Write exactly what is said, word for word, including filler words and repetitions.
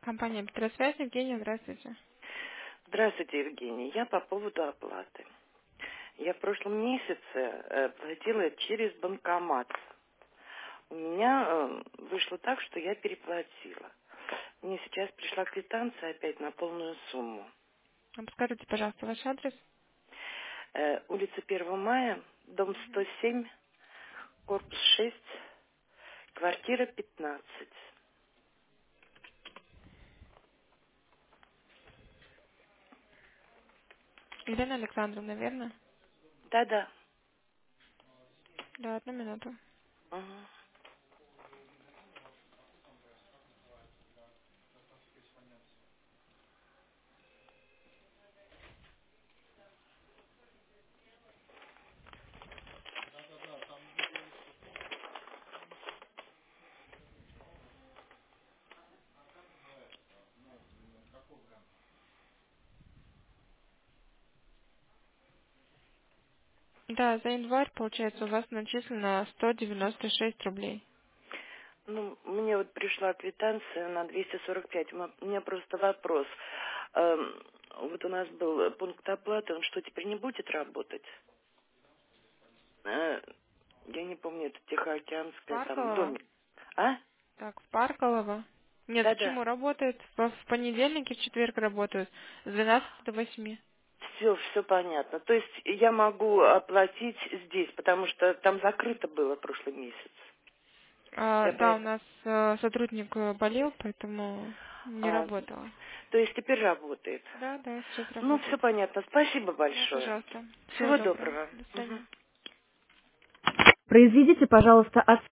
Компания Петросвязь, Евгения, здравствуйте. Здравствуйте, Евгений. Я по поводу оплаты. Я в прошлом месяце э, платила через банкомат. У меня э, вышло так, что я переплатила. Мне сейчас пришла квитанция опять на полную сумму. А Подскажите, пожалуйста, ваш адрес. Э, улица первого мая, дом сто семь, корпус шесть, квартира пятнадцать. Елена Александровна, верно? Да-да. Да, одну минуту. Мгм. Да, за январь, получается, у вас начислено сто девяносто шесть рублей. Ну, мне вот пришла квитанция на двести сорок пять. М- У меня просто вопрос. Эм, вот у нас был пункт оплаты, он что, теперь не будет работать? Э, я не помню, это В Тихоокеанская, там, Парково? домик. А? Так, в Парково? Нет, Да-да. почему работает? В, в понедельник и в четверг работают с двенадцати до восьми. Все, все понятно. То есть я могу оплатить здесь, потому что там закрыто было прошлый месяц. А, Я да, у поэтому... нас э, сотрудник э, болел, поэтому не А, работала. то есть теперь работает. Да, да, сейчас Ну, все работает. понятно. Спасибо Да, большое. пожалуйста. Всего Всего доброго. доброго. До Мгм. свидания. Произведите, пожалуйста,